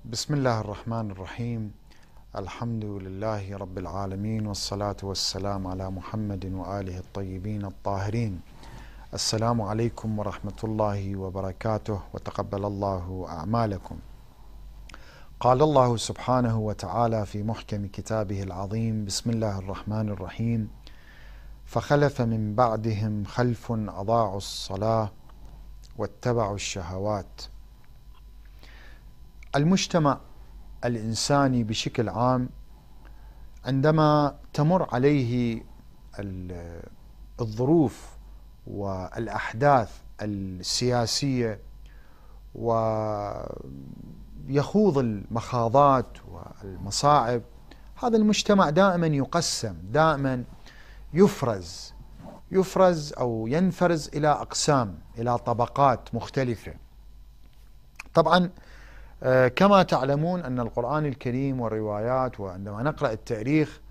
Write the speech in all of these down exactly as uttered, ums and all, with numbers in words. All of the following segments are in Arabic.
بسم الله الرحمن الرحيم. الحمد لله رب العالمين، والصلاة والسلام على محمد وآله الطيبين الطاهرين. السلام عليكم ورحمة الله وبركاته، وتقبل الله أعمالكم. قال الله سبحانه وتعالى في محكم كتابه العظيم: بسم الله الرحمن الرحيم. فخلف من بعدهم خلف أضاعوا الصلاة واتبعوا الشهوات. المجتمع الإنساني بشكل عام عندما تمر عليه الظروف والأحداث السياسية ويخوض المخاضات والمصاعب، هذا المجتمع دائما يقسم، دائما يفرز يفرز أو ينفرز إلى أقسام، إلى طبقات مختلفة. طبعا كما تعلمون أن القرآن الكريم والروايات، وعندما نقرأ التاريخ،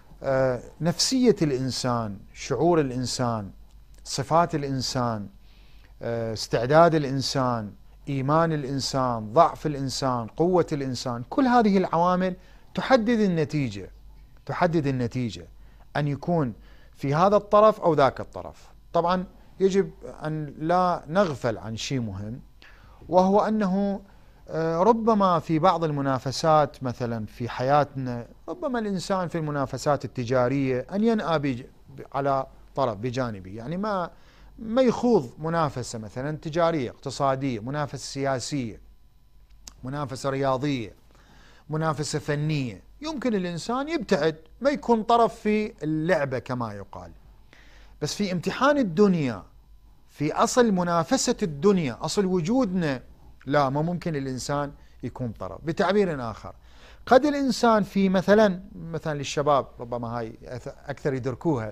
نفسية الإنسان، شعور الإنسان، صفات الإنسان، استعداد الإنسان، إيمان الإنسان، ضعف الإنسان، قوة الإنسان، كل هذه العوامل تحدد النتيجة تحدد النتيجة أن يكون في هذا الطرف أو ذاك الطرف. طبعا يجب أن لا نغفل عن شيء مهم، وهو أنه ربما في بعض المنافسات مثلا في حياتنا، ربما الإنسان في المنافسات التجارية أن ينأى على طرف بجانبه، يعني ما ما يخوض منافسة مثلا تجارية اقتصادية، منافسة سياسية، منافسة رياضية، منافسة فنية. يمكن الإنسان يبتعد، ما يكون طرف في اللعبة كما يقال. بس في امتحان الدنيا، في أصل منافسة الدنيا، أصل وجودنا، لا، ما ممكن الإنسان يكون طرف. بتعبير آخر، قد الإنسان في مثلا مثلا للشباب ربما هاي أكثر يدركوها،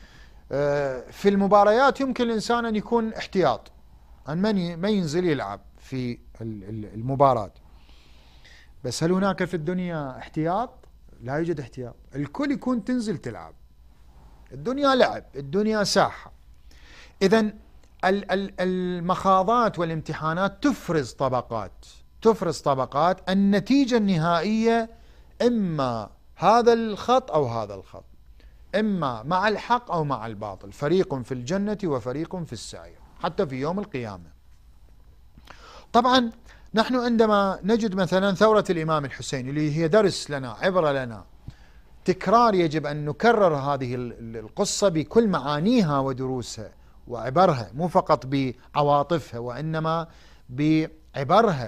في المباريات يمكن الإنسان أن يكون احتياط، أن ما ينزل يلعب في المباراة. بس هل هناك في الدنيا احتياط؟ لا يوجد احتياط، الكل يكون تنزل تلعب. الدنيا لعب، الدنيا ساحة. إذن المخاضات والامتحانات تفرز طبقات تفرز طبقات النتيجة النهائية إما هذا الخط أو هذا الخط، إما مع الحق أو مع الباطل، فريق في الجنة وفريق في السعير، حتى في يوم القيامة. طبعا نحن عندما نجد مثلا ثورة الإمام الحسين، اللي هي درس لنا، عبرة لنا، تكرار، يجب أن نكرر هذه القصة بكل معانيها ودروسها وعبرها، مو فقط بعواطفها، وإنما بعبرها،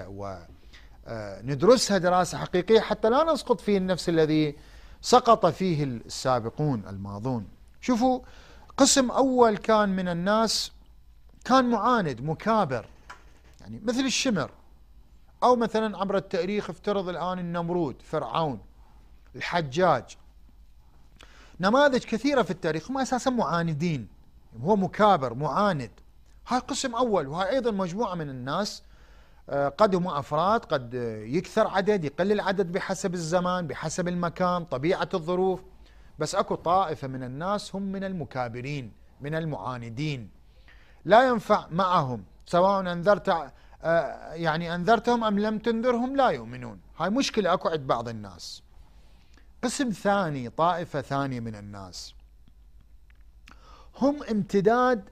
وندرسها دراسة حقيقية حتى لا نسقط في النفس الذي سقط فيه السابقون الماضون. شوفوا، قسم أول كان من الناس كان معاند مكابر، يعني مثل الشمر، أو مثلا عبر التاريخ افترض الآن النمرود، فرعون، الحجاج، نماذج كثيرة في التاريخ هم أساسا معاندين، هو مكابر معاند. هاي قسم أول. وهاي أيضا مجموعة من الناس، قد هم أفراد، قد يكثر عدد، يقل العدد بحسب الزمان، بحسب المكان، طبيعة الظروف. بس أكو طائفة من الناس هم من المكابرين، من المعاندين، لا ينفع معهم سواء أنذرت يعني أنذرتهم أم لم تنذرهم لا يؤمنون. هاي مشكلة أكو عند بعض الناس. قسم ثاني، طائفة ثانية من الناس، هم امتداد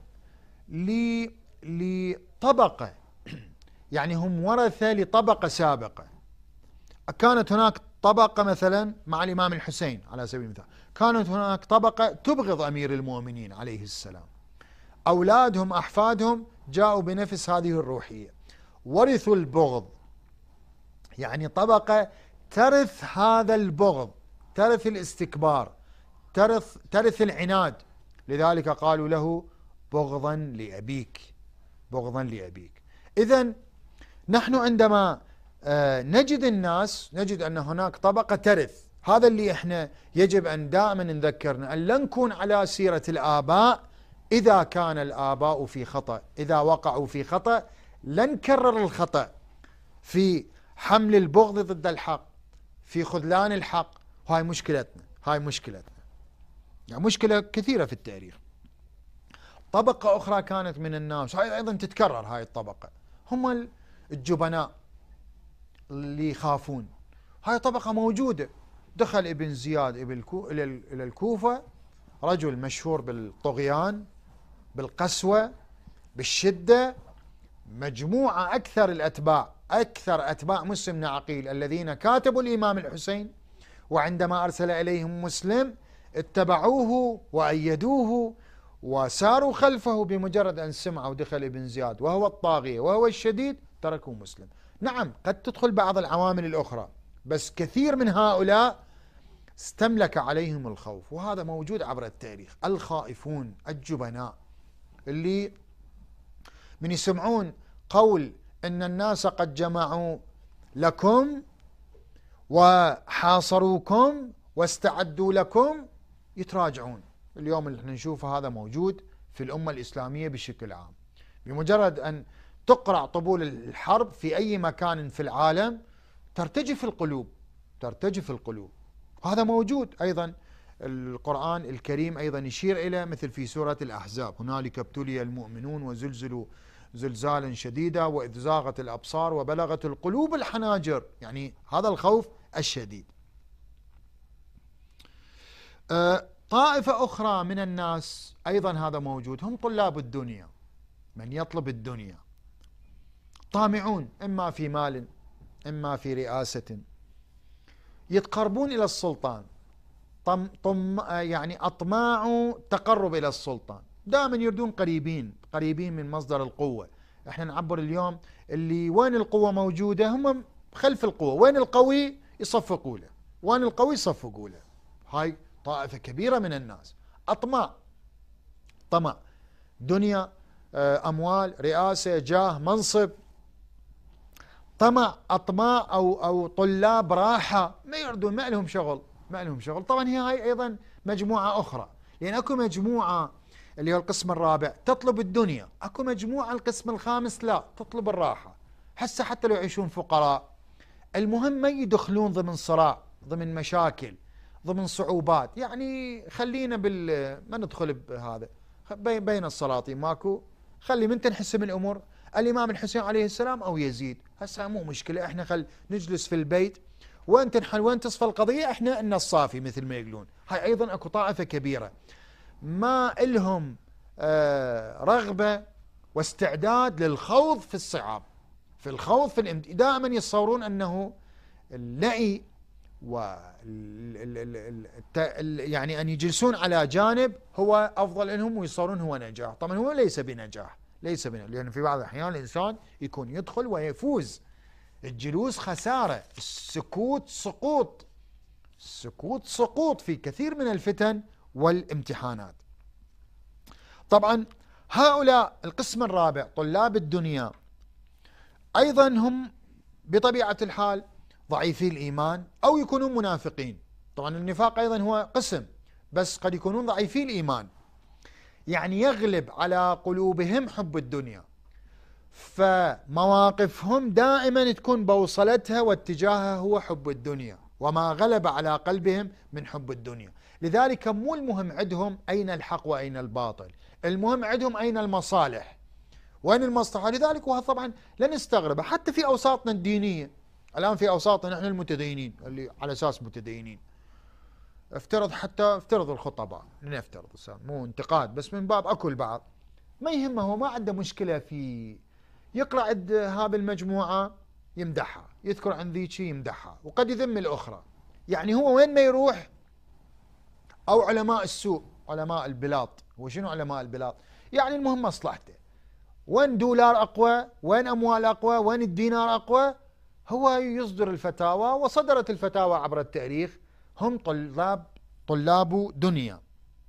لطبقة، يعني هم ورثة لطبقة سابقة. كانت هناك طبقة مثلا مع الإمام الحسين على سبيل المثال، كانت هناك طبقة تبغض أمير المؤمنين عليه السلام، أولادهم أحفادهم جاءوا بنفس هذه الروحية، ورثوا البغض، يعني طبقة ترث هذا البغض، ترث الاستكبار، ترث, ترث العناد. لذلك قالوا له بغضا لأبيك، بغضا لأبيك. إذن نحن عندما نجد الناس، نجد أن هناك طبقة ترث. هذا اللي احنا يجب أن دائما نذكرنا، أن لا نكون على سيرة الآباء. إذا كان الآباء في خطأ، إذا وقعوا في خطأ، لن نكرر الخطأ في حمل البغض ضد الحق، في خذلان الحق. هاي مشكلتنا، هاي مشكلتنا، يعني مشكلة كثيرة في التاريخ. طبقة أخرى كانت من الناس، هاي أيضا تتكرر، هاي الطبقة هم الجبناء، اللي يخافون. هاي طبقة موجودة. دخل ابن زياد إلى الكوفة، رجل مشهور بالطغيان، بالقسوة، بالشدة، مجموعة أكثر الأتباع، أكثر أتباع مسلم بن عقيل الذين كاتبوا الإمام الحسين، وعندما أرسل إليهم مسلم اتبعوه وأيدوه وساروا خلفه. بمجرد أن سمعوا دخل ابن زياد وهو الطاغية وهو الشديد تركوا مسلم. نعم قد تدخل بعض العوامل الأخرى، بس كثير من هؤلاء استملك عليهم الخوف، وهذا موجود عبر التاريخ. الخائفون الجبناء اللي من يسمعون قول إن الناس قد جمعوا لكم وحاصروكم واستعدوا لكم يتراجعون. اليوم اللي احنا نشوفه هذا موجود في الأمة الإسلامية بشكل عام. بمجرد أن تقرع طبول الحرب في أي مكان في العالم ترتجف القلوب، ترتجف القلوب. هذا موجود أيضا. القرآن الكريم أيضا يشير إلى مثل في سورة الأحزاب: هنالك ابتلي المؤمنون وزلزلوا زلزالا شديدا وإذ زاغت الأبصار وبلغت القلوب الحناجر. يعني هذا الخوف الشديد. أه طائفة أخرى من الناس أيضا هذا موجود، هم طلاب الدنيا، من يطلب الدنيا، طامعون إما في مال إما في رئاسة، يتقربون إلى السلطان، طم طم يعني أطماع تقرب إلى السلطان، دائما يردون قريبين قريبين من مصدر القوة. احنا نعبر اليوم اللي وين القوة موجودة هم خلف القوة، وين القوي يصفقوا له، وين القوي يصفقوا له. هاي طائفة كبيرة من الناس، أطماع، طمع، دنيا، أموال، رئاسة، جاه، منصب، طمع، أطماع أو أو طلاب راحة، ما يردون، ما لهم شغل، ما لهم شغل. طبعا هي هاي أيضا مجموعة أخرى، لأن أكو مجموعة اللي هو القسم الرابع تطلب الدنيا، أكو مجموعة القسم الخامس لا تطلب الراحة. هسه حتى لو يعيشون فقراء المهم ما يدخلون ضمن صراع، ضمن مشاكل، ضمن صعوبات. يعني خلينا بال ما ندخل بهذا، بين السلاطين ماكو، خلي من تنحسم الأمور الإمام الحسين عليه السلام أو يزيد. هسه مو مشكلة، احنا خل نجلس في البيت وين تنحل وين تصفى القضية، احنا إن الصافي مثل ما يقولون. هاي أيضا أكو طائفة كبيرة ما إلهم آه رغبة واستعداد للخوض في الصعاب، في الخوض في الامت... دائما يتصورون أنه اللعي و يعني أن يجلسون على جانب هو أفضل لهم ويصورون هو نجاح. طبعا هو ليس بنجاح، ليس بنجاح، لأن في بعض الأحيان الإنسان يكون يدخل ويفوز. الجلوس خسارة، السكوت سقوط، السكوت سقوط في كثير من الفتن والامتحانات. طبعا هؤلاء القسم الرابع طلاب الدنيا أيضا هم بطبيعة الحال ضعيفي الإيمان أو يكونون منافقين. طبعا النفاق أيضا هو قسم، بس قد يكونون ضعيفي الإيمان، يعني يغلب على قلوبهم حب الدنيا، فمواقفهم دائما تكون بوصلتها واتجاهها هو حب الدنيا وما غلب على قلبهم من حب الدنيا. لذلك مو المهم عندهم أين الحق وأين الباطل، المهم عندهم أين المصالح وأين المصلحة. لذلك وهذا طبعا لا نستغربه حتى في أوساطنا الدينية. الآن في أوساطنا نحن المتدينين اللي على أساس متدينين، افترض حتى افترض الخطباء، لنفترض مو انتقاد بس من باب أكل بعض، ما يهمه، هو ما عنده مشكلة في يقرأ عند هذه المجموعة يمدحها، يذكر عن ذيك يمدحها، وقد يذم الأخرى. يعني هو وين ما يروح، أو علماء السوء، علماء البلاط. وشنو علماء البلاط؟ يعني المهم مصلحته، وين دولار أقوى، وين أموال أقوى، وين الدينار أقوى، هو يصدر الفتاوى. وصدرت الفتاوى عبر التاريخ، هم طلاب طلاب دنيا.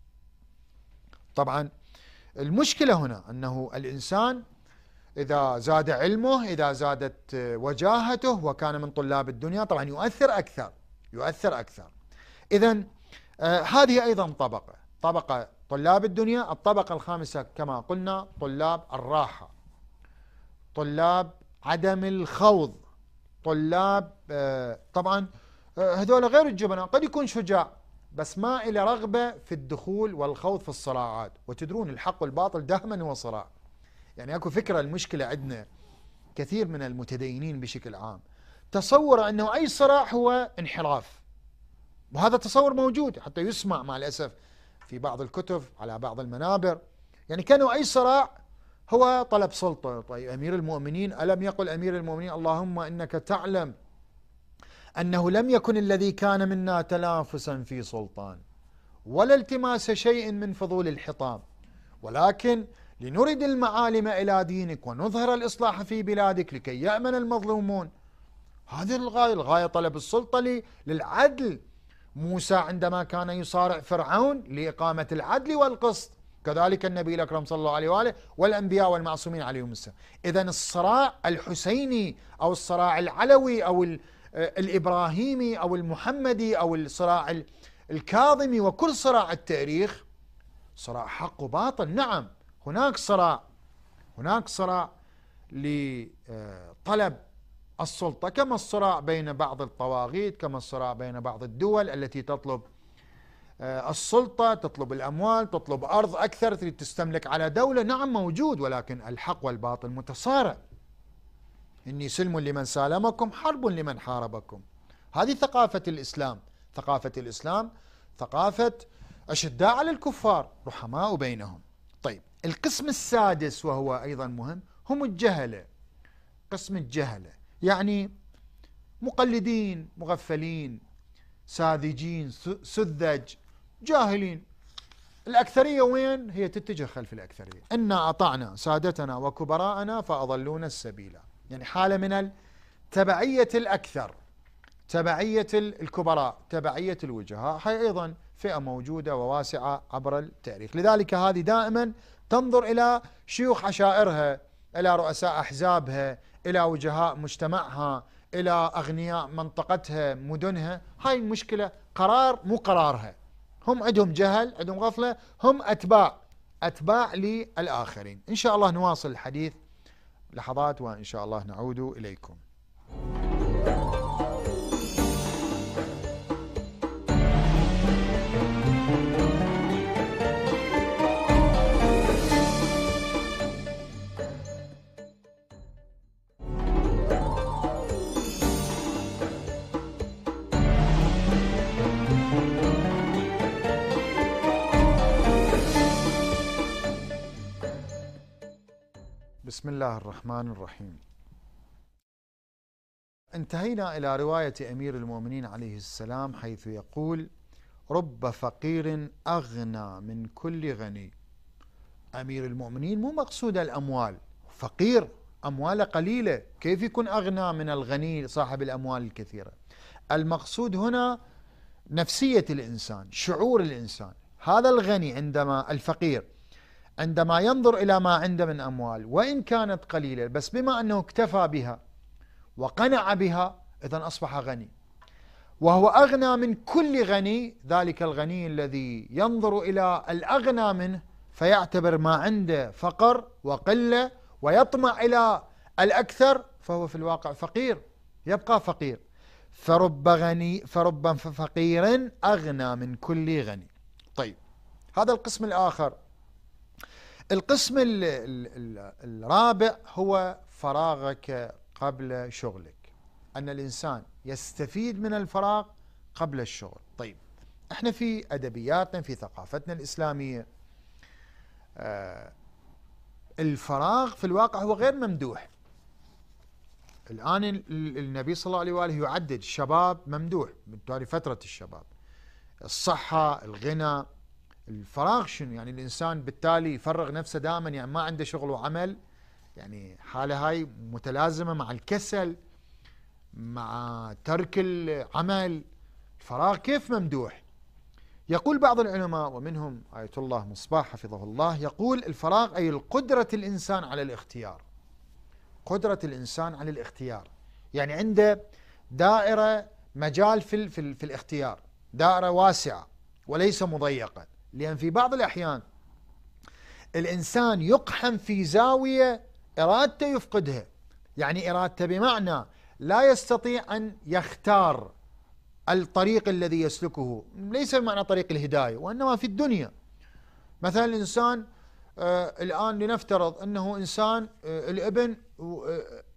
طبعا المشكلة هنا أنه الإنسان إذا زاد علمه، إذا زادت وجاهته وكان من طلاب الدنيا، طبعا يؤثر أكثر، يؤثر أكثر. إذن آه هذه أيضا طبقة، طبقة طلاب الدنيا. الطبقة الخامسة كما قلنا طلاب الراحة، طلاب عدم الخوض، طلاب آه طبعا آه هذول غير الجبناء، قد يكون شجاع بس ما إلى رغبة في الدخول والخوض في الصراعات. وتدرون الحق والباطل دائما هو صراع. يعني اكو فكرة المشكلة عندنا كثير من المتدينين بشكل عام تصور أنه أي صراع هو انحراف، وهذا تصور موجود حتى يسمع مع الأسف في بعض الكتب على بعض المنابر، يعني كانوا أي صراع هو طلب سلطة. طيب أمير المؤمنين، ألم يقل أمير المؤمنين اللهم إنك تعلم أنه لم يكن الذي كان منا تنافسا في سلطان ولا التماس شيء من فضول الحطام، ولكن لنرد المعالم إلى دينك ونظهر الإصلاح في بلادك لكي يأمن المظلومون. هذه الغاية، الغاية طلب السلطة للعدل. موسى عندما كان يصارع فرعون لإقامة العدل والقسط، كذلك النبي الأكرم صلى الله عليه وآله والأنبياء والمعصومين عليهم السلام. إذن الصراع الحسيني أو الصراع العلوي أو الإبراهيمي أو المحمدي أو الصراع الكاظمي وكل صراع التاريخ صراع حق وباطل. نعم هناك صراع، هناك صراع لطلب السلطة، كما الصراع بين بعض الطواغيت، كما الصراع بين بعض الدول التي تطلب السلطة، تطلب الأموال، تطلب أرض أكثر، تريد تستملك على دولة. نعم موجود، ولكن الحق والباطل متصارع. إني سلم لمن سالمكم حرب لمن حاربكم. هذه ثقافة الإسلام. ثقافة الإسلام ثقافة أشداء على الكفار رحماء بينهم. طيب القسم السادس وهو أيضا مهم هم الجهلة. قسم الجهلة يعني مقلدين، مغفلين، ساذجين، سذج، جاهلين. الأكثرية وين؟ هي تتجه خلف الأكثرية. إنا أطعنا سادتنا وكبراءنا فأضلونا السبيل، يعني حالة من التبعية الأكثر، تبعية الكبراء، تبعية الوجهاء. هي أيضا فئة موجودة وواسعة عبر التاريخ. لذلك هذه دائما تنظر إلى شيوخ عشائرها، إلى رؤساء أحزابها، إلى وجهاء مجتمعها، إلى أغنياء منطقتها، مدنها. هاي المشكلة، قرار مو قرارها. هم عندهم جهل، عندهم غفلة، هم أتباع أتباع للآخرين. إن شاء الله نواصل الحديث لحظات وإن شاء الله نعود إليكم. بسم الله الرحمن الرحيم. انتهينا إلى رواية أمير المؤمنين عليه السلام حيث يقول: رب فقير أغنى من كل غني. أمير المؤمنين مو مقصود الأموال، فقير أمواله قليلة، كيف يكون أغنى من الغني صاحب الأموال الكثيرة؟ المقصود هنا نفسية الإنسان، شعور الإنسان. هذا الغني عندما الفقير عندما ينظر إلى ما عنده من أموال وإن كانت قليلة، بس بما أنه اكتفى بها وقنع بها إذن أصبح غني، وهو أغنى من كل غني. ذلك الغني الذي ينظر إلى الأغنى منه فيعتبر ما عنده فقر وقلة ويطمع إلى الأكثر، فهو في الواقع فقير، يبقى فقير. فرب غني فرب فقير أغنى من كل غني. طيب هذا القسم الآخر. القسم الرابع هو فراغك قبل شغلك، أن الإنسان يستفيد من الفراغ قبل الشغل. طيب احنا في أدبياتنا، في ثقافتنا الإسلامية، آه الفراغ في الواقع هو غير ممدوح. الآن النبي صلى الله عليه وآله يعدد الشباب ممدوح، بالتالي فترة الشباب، الصحة، الغنى، الفراغ شنو؟ يعني الإنسان بالتالي يفرغ نفسه دائما، يعني ما عنده شغل وعمل، يعني حالة هاي متلازمة مع الكسل، مع ترك العمل. الفراغ كيف ممدوح؟ يقول بعض العلماء ومنهم آية الله مصباح حفظه الله، يقول الفراغ أي القدرة الإنسان على الاختيار. قدرة الإنسان على الاختيار، يعني عنده دائرة مجال في, في, في الاختيار، دائرة واسعة وليس مضيقة. لأن في بعض الأحيان الإنسان يقحم في زاوية إرادته يفقدها، يعني إرادته بمعنى لا يستطيع أن يختار الطريق الذي يسلكه، ليس بمعنى طريق الهداية، وإنما في الدنيا. مثلا الإنسان آه الآن لنفترض أنه إنسان آه الابن آه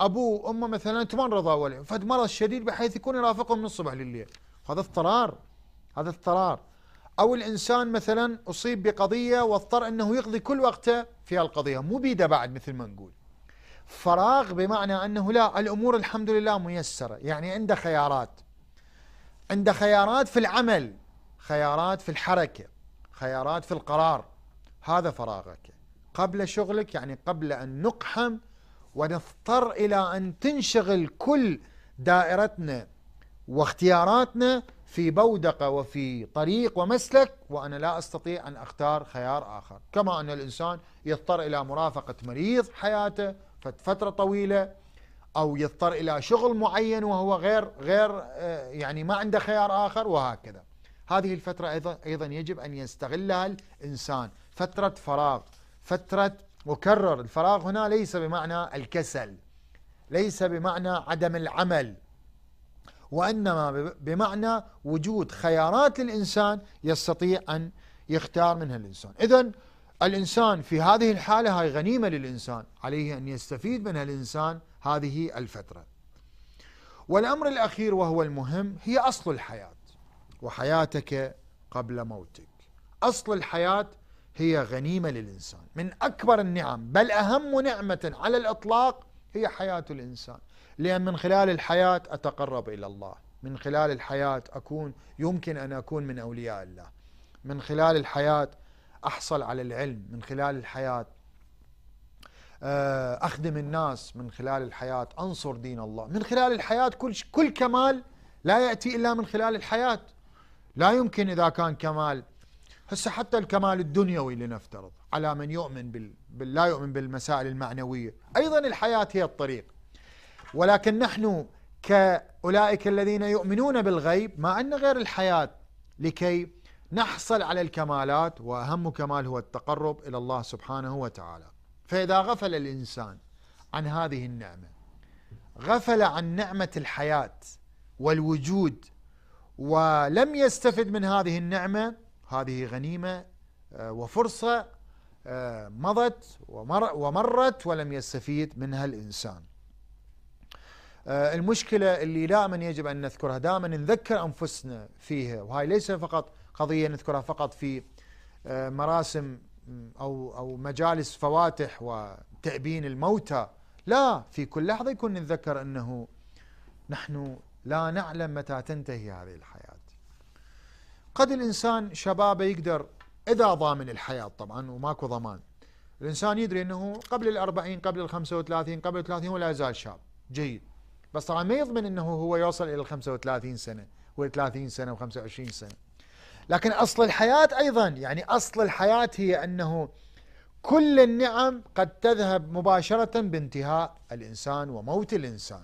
أبوه وأمه مثلا تمرضوا عليهم فد مرض شديد بحيث يكون يرافقهم من الصبح لليل، هذا اضطرار، هذا اضطرار. أو الإنسان مثلا أصيب بقضية واضطر أنه يقضي كل وقته في القضية، مو بيده بعد مثل ما نقول. فراغ بمعنى أنه لا، الأمور الحمد لله ميسرة، يعني عنده خيارات، عنده خيارات في العمل، خيارات في الحركة، خيارات في القرار. هذا فراغك قبل شغلك، يعني قبل أن نقحم ونضطر إلى أن تنشغل كل دائرتنا واختياراتنا في بودقة وفي طريق ومسلك، وأنا لا أستطيع أن أختار خيار آخر. كما أن الإنسان يضطر إلى مرافقة مريض حياته فترة طويلة، أو يضطر إلى شغل معين وهو غير غير يعني ما عنده خيار آخر، وهكذا. هذه الفترة أيضا أيضا يجب أن يستغلها الإنسان، فترة فراغ، فترة، وكرر الفراغ هنا ليس بمعنى الكسل، ليس بمعنى عدم العمل، وإنما بمعنى وجود خيارات للإنسان يستطيع أن يختار منها الإنسان. إذن الإنسان في هذه الحالة هاي غنيمة للإنسان، عليه أن يستفيد منها الإنسان هذه الفترة. والأمر الأخير وهو المهم هي أصل الحياة، وحياتك قبل موتك. أصل الحياة هي غنيمة للإنسان، من أكبر النعم، بل أهم نعمة على الإطلاق هي حياة الإنسان، لأن من خلال الحياة أتقرب إلى الله، من خلال الحياة أكون يمكن أن أكون من أولياء الله، من خلال الحياة أحصل على العلم، من خلال الحياة أخدم الناس، من خلال الحياة أنصر دين الله، من خلال الحياة كل كل كمال لا يأتي إلا من خلال الحياة. لا يمكن إذا كان كمال، هسه حتى الكمال الدنيوي لنفترض على من يؤمن بال... بال... لا يؤمن بالمسائل المعنوية، أيضا الحياة هي الطريق. ولكن نحن كأولئك الذين يؤمنون بالغيب، ما عندنا غير الحياة لكي نحصل على الكمالات، وأهم كمال هو التقرب إلى الله سبحانه وتعالى. فإذا غفل الإنسان عن هذه النعمة، غفل عن نعمة الحياة والوجود، ولم يستفد من هذه النعمة، هذه غنيمة وفرصة مضت ومرت ولم يستفيد منها الإنسان. المشكلة اللي دائما يجب أن نذكرها، دائما نذكر أنفسنا فيها، وهي ليس فقط قضية نذكرها فقط في مراسم أو أو مجالس فواتح وتأبين الموتى، لا، في كل لحظة يكون نتذكر أنه نحن لا نعلم متى تنتهي هذه الحياة. قد الإنسان شبابه يقدر إذا ضامن الحياة طبعا، وماكو ضمان، الإنسان يدري أنه قبل الأربعين، قبل الخمسة وثلاثين، قبل الثلاثين ولا يزال شاب جيد، بس طبعا ما يضمن أنه هو يوصل إلى الخمسة وثلاثين سنة وثلاثين سنة وخمسة وعشرين سنة. لكن أصل الحياة أيضا، يعني أصل الحياة هي أنه كل النعم قد تذهب مباشرة بانتهاء الإنسان وموت الإنسان.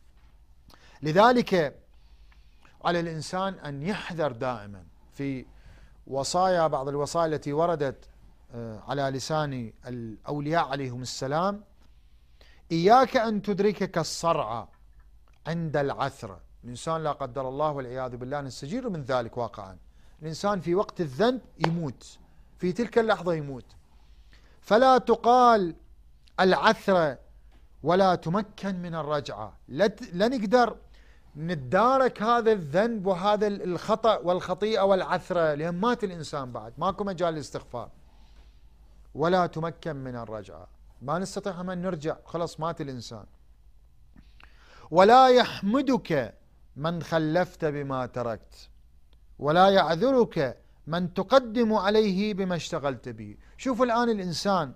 لذلك على الإنسان أن يحذر دائما في وصايا، بعض الوصايا التي وردت على لسان الأولياء عليهم السلام: إياك أن تدركك الصرعة عند العثرة. الإنسان لا قدر الله والعياذ بالله نستجير من ذلك واقعا، الإنسان في وقت الذنب يموت، في تلك اللحظة يموت، فلا تقال العثرة ولا تمكن من الرجعة. لا نقدر نتدارك هذا الذنب وهذا الخطأ والخطيئة والعثرة، لأن مات الإنسان بعد، ماكو مجال للاستغفار. ولا تمكن من الرجعة، ما نستطيع أن نرجع، خلاص مات الإنسان. ولا يحمدك من خلفت بما تركت، ولا يعذرك من تقدم عليه بما اشتغلت به. شوفوا الآن الإنسان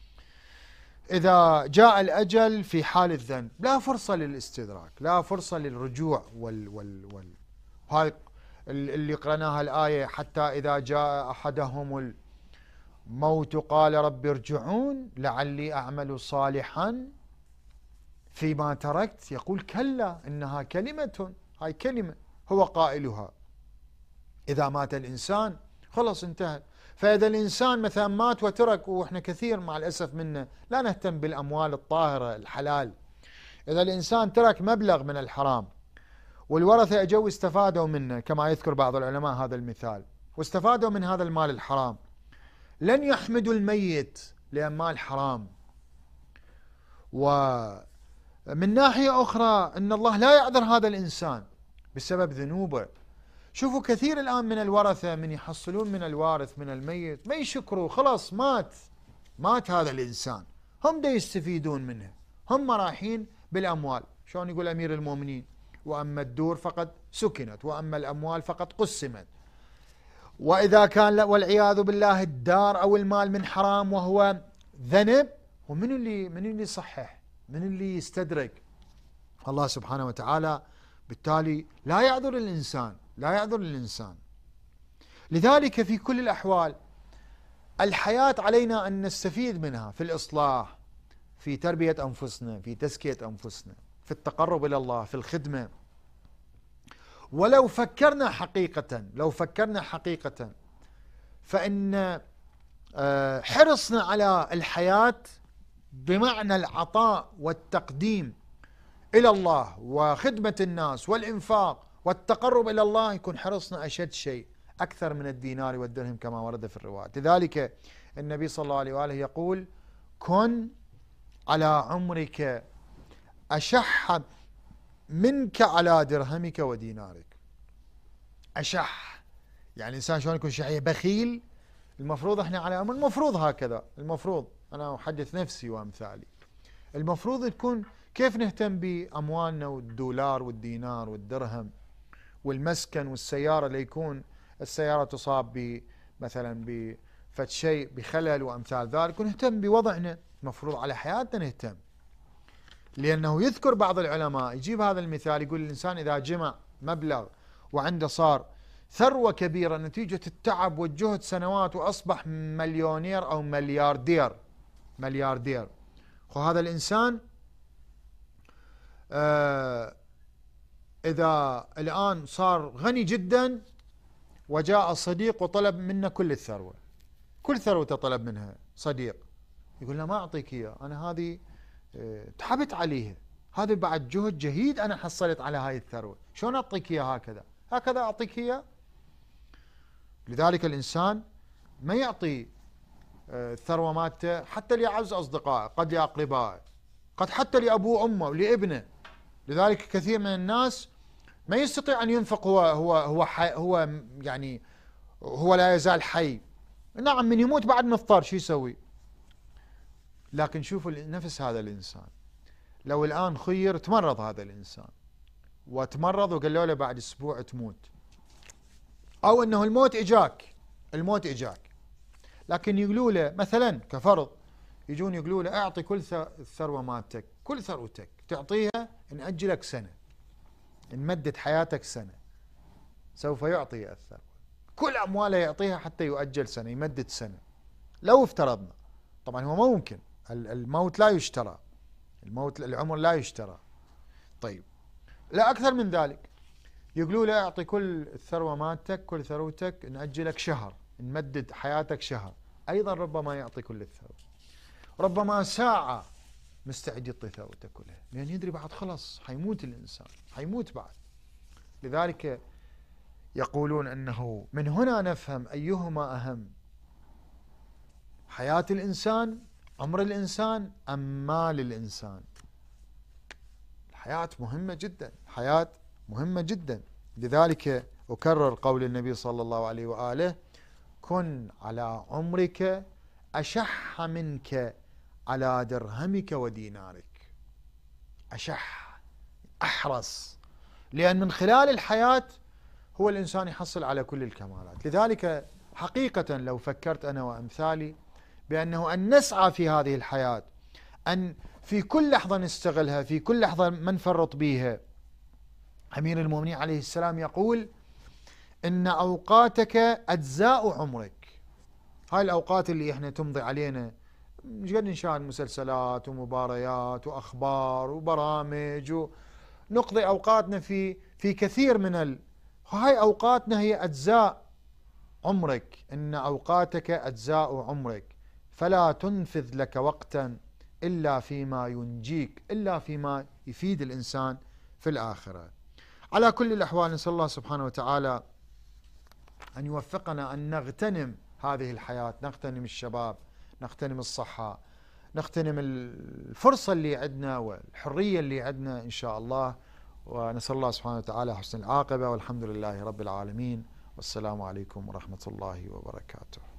إذا جاء الأجل في حال الذنب لا فرصة للاستدراك، لا فرصة للرجوع وال وال وال هاي اللي قرأناها الآية: حتى إذا جاء أحدهم الموت قال رب ارجعون لعلي أعمل صالحا فيما تركت. يقول كلا إنها كلمة، هاي كلمة هو قائلها. إذا مات الإنسان خلص انتهى. فإذا الإنسان مثلا مات وترك، وإحنا كثير مع الأسف منا لا نهتم بالأموال الطاهرة الحلال، إذا الإنسان ترك مبلغ من الحرام والورثة أجوا استفادوا منه، كما يذكر بعض العلماء هذا المثال، واستفادوا من هذا المال الحرام، لن يحمدوا الميت لأن مال حرام، و من ناحية أخرى أن الله لا يعذر هذا الإنسان بسبب ذنوبه. شوفوا كثير الآن من الورثة من يحصلون من الوارث من الميت ما يشكروا، خلاص مات مات هذا الإنسان، هم دا يستفيدون منه، هم رايحين بالأموال. شلون يقول أمير المؤمنين: وأما الدور فقد سكنت وأما الأموال فقد قسمت. وإذا كان والعياذ بالله الدار أو المال من حرام وهو ذنب، ومن اللي من اللي يصحح؟ من اللي يستدرك؟ الله سبحانه وتعالى بالتالي لا يعذر الإنسان، لا يعذر الإنسان. لذلك في كل الأحوال الحياة علينا أن نستفيد منها في الإصلاح، في تربية أنفسنا، في تزكية أنفسنا، في التقرب إلى الله، في الخدمة. ولو فكرنا حقيقة لو فكرنا حقيقة فإن حرصنا على الحياة بمعنى العطاء والتقديم إلى الله وخدمة الناس والإنفاق والتقرب إلى الله، يكون حرصنا أشد شيء أكثر من الدينار والدرهم كما ورد في الرواية. لذلك النبي صلى الله عليه وآله يقول: كن على عمرك أشح منك على درهمك ودينارك. أشح يعني الإنسان شلون يكون شحيح؟ بخيل. المفروض احنا على عمر، المفروض هكذا، المفروض أنا أحدث نفسي وأمثالي، المفروض تكون كيف نهتم بأموالنا والدولار والدينار والدرهم والمسكن والسيارة، ليكون السيارة تصاب مثلا بفد شيء بخلل وأمثال ذلك، ونهتم بوضعنا. المفروض على حياتنا نهتم، لأنه يذكر بعض العلماء يجيب هذا المثال، يقول الإنسان إذا جمع مبلغ وعنده صار ثروة كبيرة نتيجة التعب والجهد سنوات وأصبح مليونير أو ملياردير ملياردير وهذا الإنسان آه إذا الآن صار غني جدا وجاء صديق وطلب منه كل الثروة، كل ثروته طلب منها صديق، يقول له: ما أعطيك إياه، أنا هذه تعبت عليها، هذا بعد جهد جهيد أنا حصلت على هاي الثروة، شلون أعطيك إياه هكذا هكذا أعطيك إياه. لذلك الإنسان ما يعطي الثروة مالته حتى لأعز أصدقائه، قد لأقربائه، قد حتى لأبوه وأمه ولابنه. لذلك كثير من الناس ما يستطيع أن ينفق هو هو هو حي هو يعني هو لا يزال حي. نعم، من يموت بعد مضطر شو يسوي؟ لكن شوفوا نفس هذا الإنسان لو الآن خير، تمرض هذا الإنسان وتمرض وقالوا له بعد أسبوع تموت، أو أنه الموت إجاك الموت إجاك لكن يقولوا له مثلا كفرض، يجون يقولوا له: أعطي كل الثروة مالتك، كل ثروتك تعطيها، نأجلك سنة، نمدد حياتك سنة. سوف يعطي الثروة، كل أمواله يعطيها حتى يؤجل سنة، يمدد سنة. لو افترضنا، طبعا هو ممكن، الموت لا يشترى، الموت العمر لا يشترى. طيب لا أكثر من ذلك، يقولوا له: أعطي كل الثروة مالتك، كل ثروتك، نأجلك شهر، نمدد حياتك شهر. أيضا ربما يعطي كل الثروة، ربما ساعة مستعد يعطي ثروته كلها، لأن يدري بعد خلص حيموت الإنسان، حيموت بعد. لذلك يقولون أنه من هنا نفهم أيهما أهم، حياة الإنسان، عمر الإنسان، أم مال الإنسان. الحياة مهمة جدا، الحياة مهمة جدا. لذلك أكرر قول النبي صلى الله عليه وآله: كن على عمرك أشح منك على درهمك ودينارك. أشح، أحرص، لأن من خلال الحياة هو الإنسان يحصل على كل الكمالات. لذلك حقيقة لو فكرت أنا وأمثالي بأنه أن نسعى في هذه الحياة، أن في كل لحظة نستغلها، في كل لحظة ما نفرط بيها. أمير المؤمنين عليه السلام يقول: إن أوقاتك أجزاء عمرك. هاي الأوقات اللي إحنا تمضي علينا، مش قد نشاهد مسلسلات ومباريات وأخبار وبرامج، ونقضي أوقاتنا في في كثير من ال... هاي أوقاتنا هي أجزاء عمرك. إن أوقاتك أجزاء عمرك، فلا تنفذ لك وقتا إلا فيما ينجيك، إلا فيما يفيد الإنسان في الآخرة. على كل الأحوال نسأل الله سبحانه وتعالى أن يوفقنا أن نغتنم هذه الحياة، نغتنم الشباب، نغتنم الصحة، نغتنم الفرصة اللي عندنا والحرية اللي عندنا إن شاء الله، ونسأل الله سبحانه وتعالى حسن العاقبة، والحمد لله رب العالمين، والسلام عليكم ورحمة الله وبركاته.